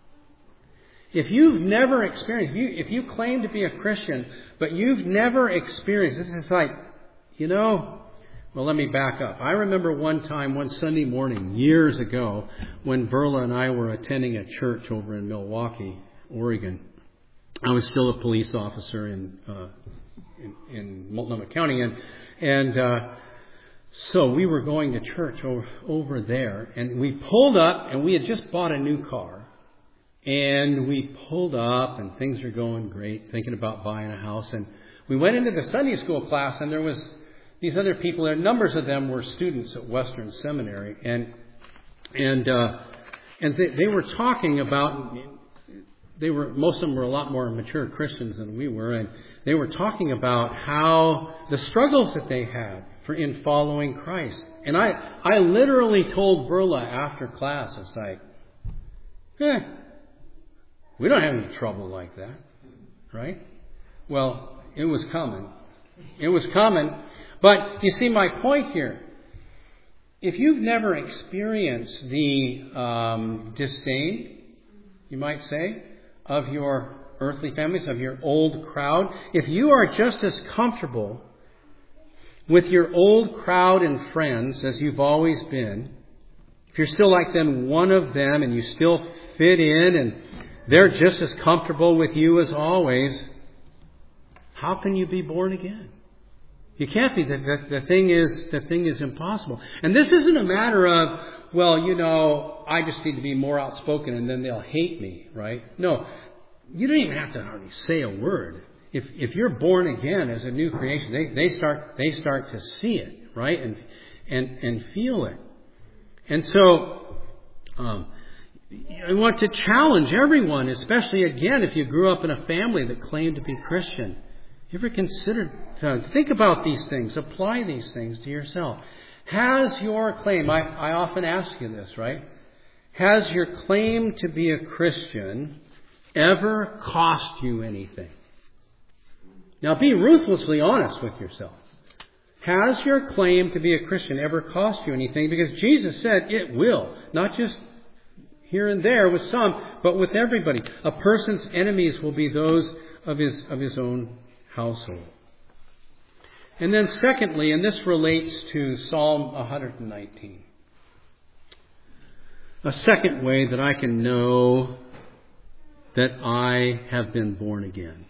if you've never experienced, if you, if you claim to be a Christian, but you've never experienced, this is like, you know, well, let me back up. I remember one time, one Sunday morning, years ago, when Verla and I were attending a church over in Milwaukee, Oregon. I was still a police officer in uh, in, in Multnomah County, and and uh, so we were going to church over, over there, and we pulled up, and we had just bought a new car, and we pulled up, and things were going great, thinking about buying a house, and we went into the Sunday school class, and there was these other people, and numbers of them were students at Western Seminary, and and uh, and they, they were talking about. They were, most of them were a lot more mature Christians than we were, and they were talking about how the struggles that they had for in following Christ. And I, I literally told Verla after class, it's like, eh, we don't have any trouble like that, right? Well, it was coming. It was coming. But you see my point here. If you've never experienced the um, disdain, you might say, of your earthly families, of your old crowd, if you are just as comfortable with your old crowd and friends as you've always been, if you're still like them, one of them, and you still fit in and they're just as comfortable with you as always, how can you be born again? You can't be. The, the, the thing is, the thing is impossible. And this isn't a matter of, well, you know, I just need to be more outspoken and then they'll hate me, right? No, you don't even have to hardly say a word. If if you're born again as a new creation, they, they start they start to see it, right, and and and feel it. And so, um, I want to challenge everyone, especially again if you grew up in a family that claimed to be Christian. You ever considered, uh, think about these things, apply these things to yourself. Has your claim, I, I often ask you this, right? Has your claim to be a Christian ever cost you anything? Now be ruthlessly honest with yourself. Has your claim to be a Christian ever cost you anything? Because Jesus said it will. Not just here and there with some, but with everybody. A person's enemies will be those of his, of his own household. And then secondly, and this relates to Psalm one nineteen. A second way that I can know that I have been born again.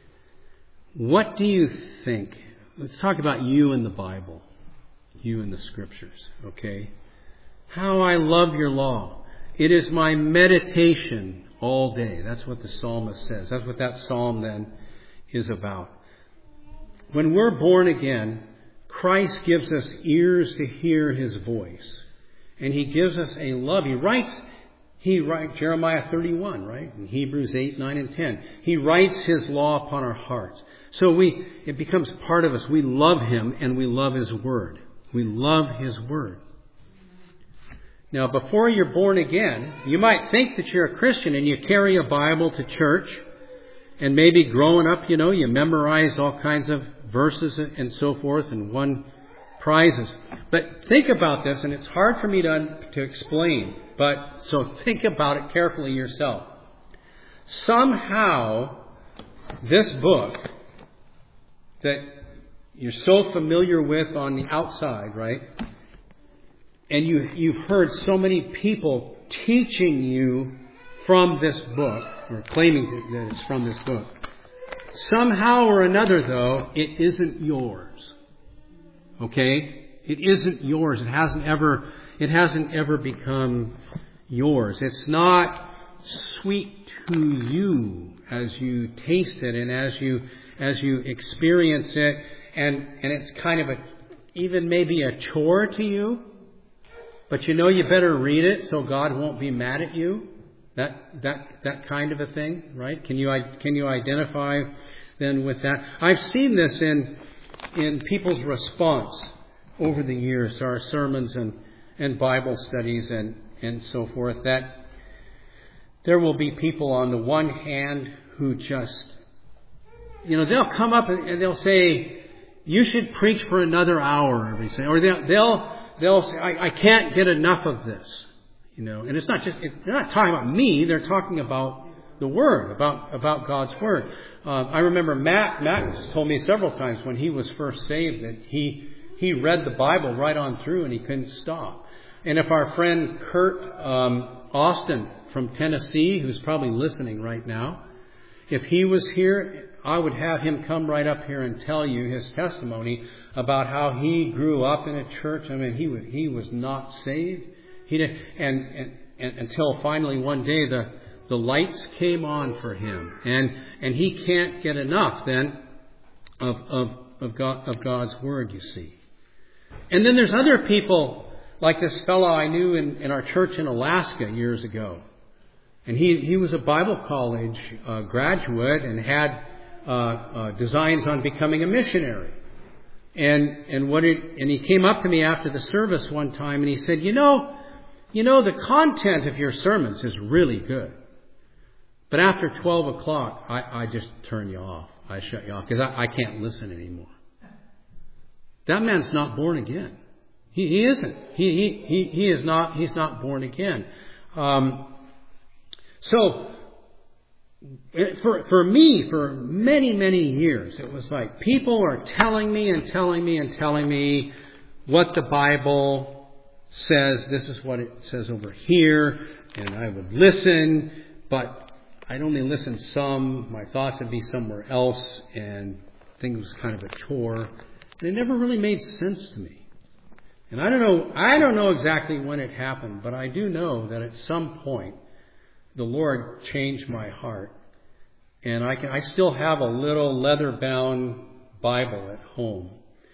What do you think? Let's talk about you in the Bible. You in the Scriptures, okay? How I love your law. It is my meditation all day. That's what the psalmist says. That's what that psalm then is about. When we're born again, Christ gives us ears to hear His voice. And He gives us a love. He writes, He writes Jeremiah thirty-one, right? In Hebrews eight, nine, and ten. He writes His law upon our hearts. So we, it becomes part of us. We love Him and we love His Word. We love His Word. Now, before you're born again, you might think that you're a Christian and you carry a Bible to church. And maybe growing up, you know, you memorize all kinds of verses and so forth and won prizes. But think about this, and it's hard for me to, to explain. But so think about it carefully yourself. Somehow, this book that you're so familiar with on the outside, right? And you, you've heard so many people teaching you from this book, or claiming that it's from this book. Somehow or another, though, it isn't yours. Okay? It isn't yours. It hasn't ever, it hasn't ever become yours. It's not sweet to you as you taste it and as you, as you experience it. And, and it's kind of a, even maybe a chore to you. But you know you better read it so God won't be mad at you. That that that kind of a thing, right? Can you can you identify then with that? I've seen this in in people's response over the years to our sermons and, and Bible studies and, and so forth, that there will be people on the one hand who just, you know, they'll come up and they'll say, you should preach for another hour every Sunday. Or they'll they'll they'll say, I, I can't get enough of this. You know, and it's not just, it, they're not talking about me, they're talking about the Word, about, about God's Word. Uh, I remember Matt, Matt told me several times when he was first saved that he, he read the Bible right on through and he couldn't stop. And if our friend Kurt um, Austin from Tennessee, who's probably listening right now, if he was here, I would have him come right up here and tell you his testimony about how he grew up in a church. I mean, he was, he was not saved. He did, and, and, and until finally one day the, the lights came on for him. And, and he can't get enough then of, of, of, God, of God's Word, you see. And then there's other people like this fellow I knew in, in our church in Alaska years ago. And he, he was a Bible college uh, graduate and had uh, uh, designs on becoming a missionary. And, and what it, and he came up to me after the service one time and he said, you know, You know, the content of your sermons is really good. But after twelve o'clock, I, I just turn you off. I shut you off because I, I can't listen anymore. That man's not born again. He, he isn't. He, he, he, he is not, he's not born again. Um, so, for, for me, for many, many years, it was like people are telling me and telling me and telling me what the Bible says, this is what it says over here, and I would listen, but I'd only listen some. My thoughts would be somewhere else, and things was kind of a chore. And it never really made sense to me. And I don't know, I don't know exactly when it happened, but I do know that at some point the Lord changed my heart, and I can I still have a little leather-bound Bible at home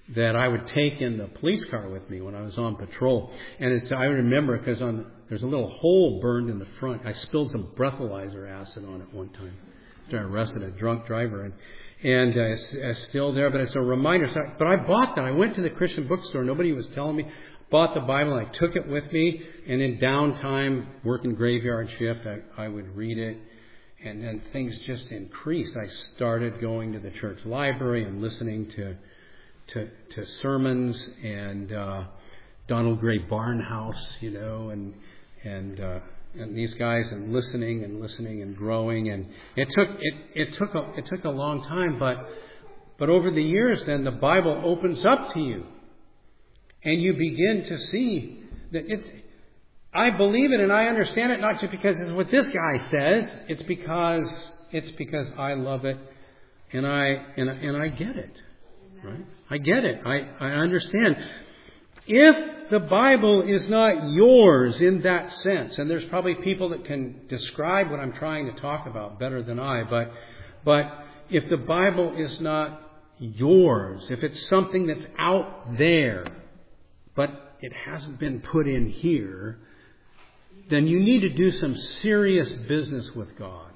that I would take in the police car with me when I was on patrol. And it's, I remember because on there's a little hole burned in the front. I spilled some breathalyzer acid on it one time after I arrested a drunk driver. And, and uh, it's, it's still there, but it's a reminder. So, but I bought that. I went to the Christian bookstore. Nobody was telling me. Bought the Bible. I took it with me. And in downtime, working graveyard shift, I, I would read it. And then things just increased. I started going to the church library and listening to to, to sermons and uh, Donald Gray Barnhouse, you know, and and uh, and these guys, and listening and listening and growing. And it took it it took a it took a long time, but but over the years, then the Bible opens up to you, and you begin to see that it's. I believe it and I understand it not just because it's what this guy says. It's because it's because I love it and I and, and I get it. Right? I get it. I, I understand. If the Bible is not yours in that sense, and there's probably people that can describe what I'm trying to talk about better than I, but but if the Bible is not yours, if it's something that's out there, but it hasn't been put in here, then you need to do some serious business with God.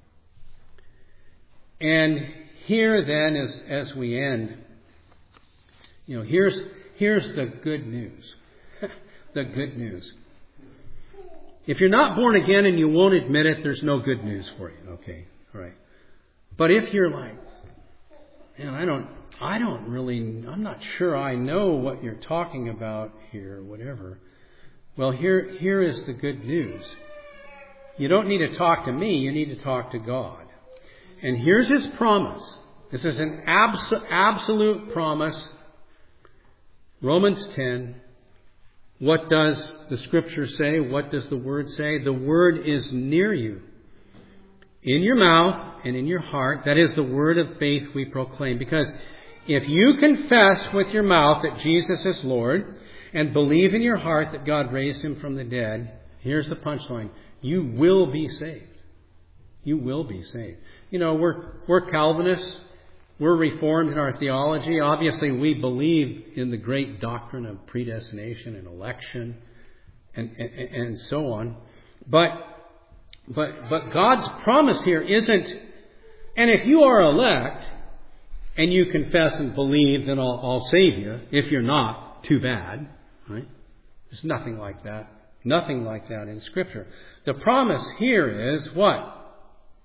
And here then, as, as we end, you know, here's, here's the good news. The good news. If you're not born again and you won't admit it, there's no good news for you. Okay, all right. But if you're like, man, I don't, I don't really, I'm not sure I know what you're talking about here, whatever. Well, here, here is the good news. You don't need to talk to me. You need to talk to God. And here's His promise. This is an abs- absolute promise. Romans ten. What does the Scripture say? What does the Word say? The Word is near you, in your mouth and in your heart. That is the word of faith we proclaim. Because if you confess with your mouth that Jesus is Lord, and believe in your heart that God raised Him from the dead, here's the punchline. You will be saved. You will be saved. You know, we're we're Calvinists. We're Reformed in our theology. Obviously, we believe in the great doctrine of predestination and election and, and, and so on. But, but, but God's promise here isn't, and if you are elect and you confess and believe, then I'll, I'll save you. If you're not, too bad. Right? There's nothing like that. Nothing like that in Scripture. The promise here is what?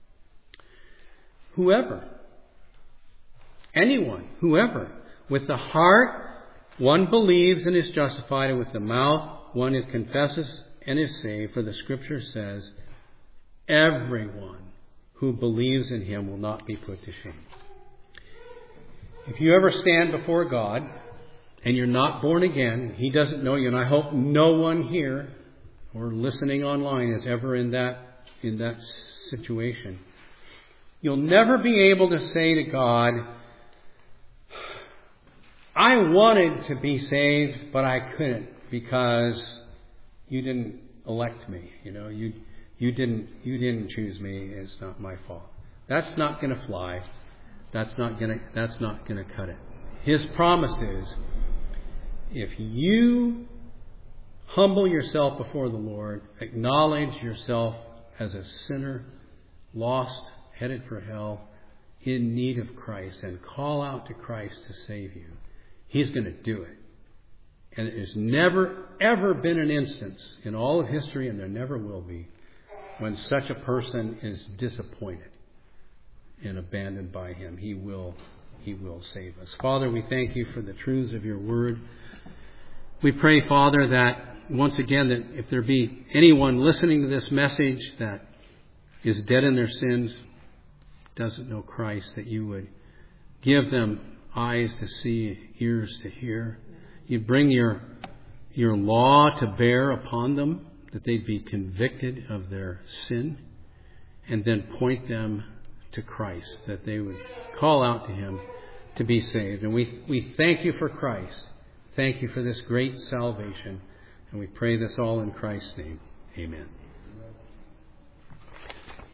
Whoever. Anyone. Whoever. With the heart, one believes and is justified, and with the mouth, one is confesses and is saved. For the Scripture says, everyone who believes in Him will not be put to shame. If you ever stand before God, and you're not born again, He doesn't know you, and I hope no one here or listening online is ever in that in that situation. You'll never be able to say to God, I wanted to be saved, but I couldn't because you didn't elect me. You know, you you didn't you didn't choose me. It's not my fault. That's not going to fly. That's not going to that's not going to cut it. His promise is, if you humble yourself before the Lord, acknowledge yourself as a sinner, lost, headed for hell, in need of Christ, and call out to Christ to save you, He's going to do it. And there's never, ever been an instance in all of history, and there never will be, when such a person is disappointed and abandoned by Him. He will, He will save us. Father, we thank You for the truths of Your Word. We pray, Father, that once again, that if there be anyone listening to this message that is dead in their sins, doesn't know Christ, that You would give them eyes to see, ears to hear. You'd bring your, your law to bear upon them, that they'd be convicted of their sin, and then point them to Christ, that they would call out to Him to be saved. And we, we thank You for Christ. Thank You for this great salvation. And we pray this all in Christ's name. Amen.